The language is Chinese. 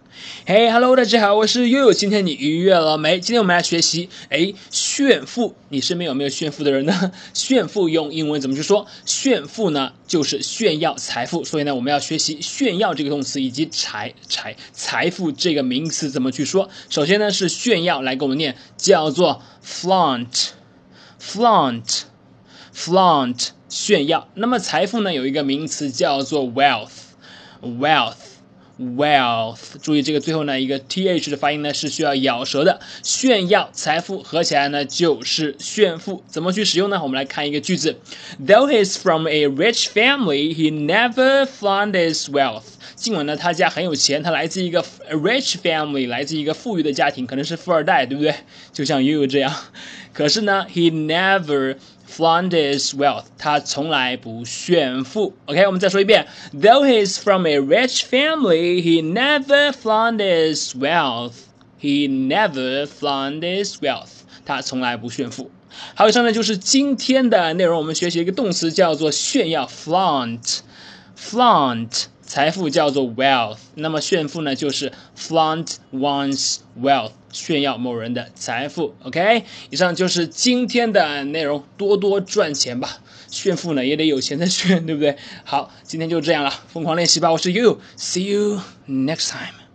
嘿 ，Hello， 大家好，我是悠悠。今天你愉悦了没？今天我们来学习，炫富。你身边有没有炫富的人呢？炫富用英文怎么去说？炫富呢，就是炫耀财富。所以呢，我们要学习炫耀这个动词以及财富这个名词怎么去说。首先呢是炫耀，来跟我们念，叫做 flaunt，炫耀。那么财富呢有一个名词叫做 wealth，注意这个最后呢一个 th 的发音呢是需要咬舌的。炫耀财富合起来呢就是炫富。怎么去使用呢？我们来看一个句子 ，Though he's from a rich family, he never flaunt his wealth。尽管呢他家很有钱，他来自一个 rich family， 来自一个富裕的家庭，可能是富二代，对不对？就像悠悠这样。可是呢 he never flaunt his wealth， 他从来不炫富。OK， 我们再说一遍 ，Though he's from a rich family, he never flaunt his wealth. He never flaunt his wealth. 他从来不炫富。好，以上呢就是今天的内容。我们学习一个动词叫做炫耀 ，flaunt。财富叫做 wealth， 那么炫富呢就是 flaunt one's wealth， 炫耀某人的财富。OK， 以上就是今天的内容，多多赚钱吧。炫富呢也得有钱才炫，对不对？好，今天就这样了，疯狂练习吧。我是 You，See you next time。